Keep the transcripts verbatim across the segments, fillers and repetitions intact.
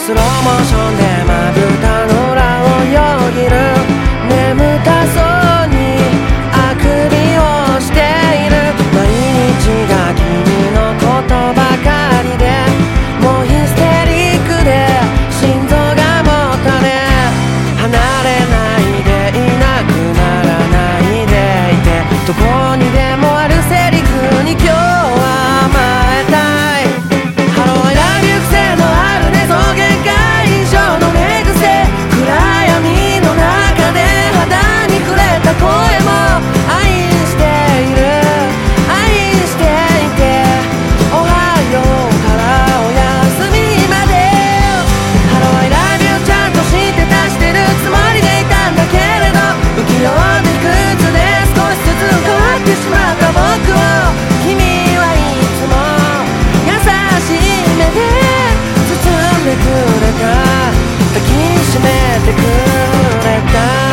スローモーションでまぶたの裏をよぎる眠たそうにあくびをしている毎日が君のことばかりでもうヒステリックで心臓がもたれ離れないでいなくならないでいてどこにでもあるセリフに今日は甘えたいハローI love you癖のあるねそう限界以上の寝癖暗闇の中で肌に触れた声も愛している愛していておはようからおやすみまでハローI love youちゃんとしてたしてるつもりでいたんだけれど不器用でいくつで少しずつ変わってしまった僕を君はいつも優しい目で包んでくれた抱きしめてくれた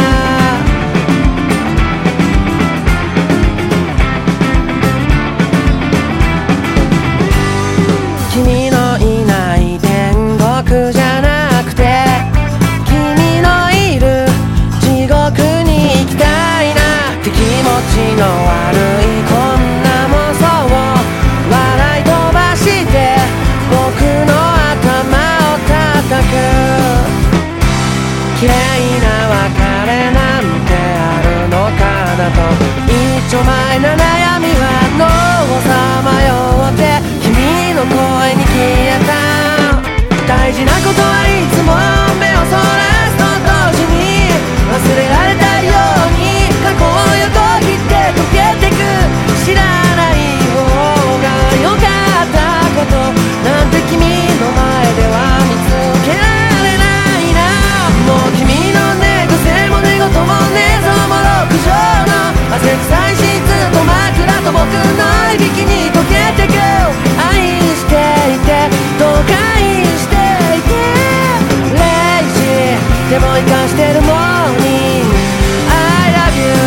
君のいない天国じゃなくて君のいる地獄に行きたいなって気持ちの悪いこんな妄想を笑い飛ばして僕の頭を叩く綺麗な別れなんてあるのかなと一丁前な悩みは脳をさまよって君の声に消えた大事なことはいつも目をそらすと同時に忘れられたように過去を横切って溶けてく知らない方が良かったことなんて君の前では見つけられないなもう君の寝癖も寝言も寝相も六畳の汗臭いシーツと枕と僕のいびきに溶けてく愛していてどうか愛していてレイジーでも生かしてるモーニング I love you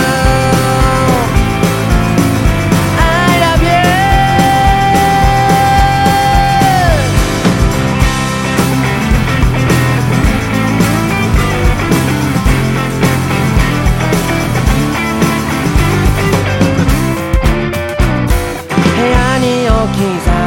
I love you部屋に置き去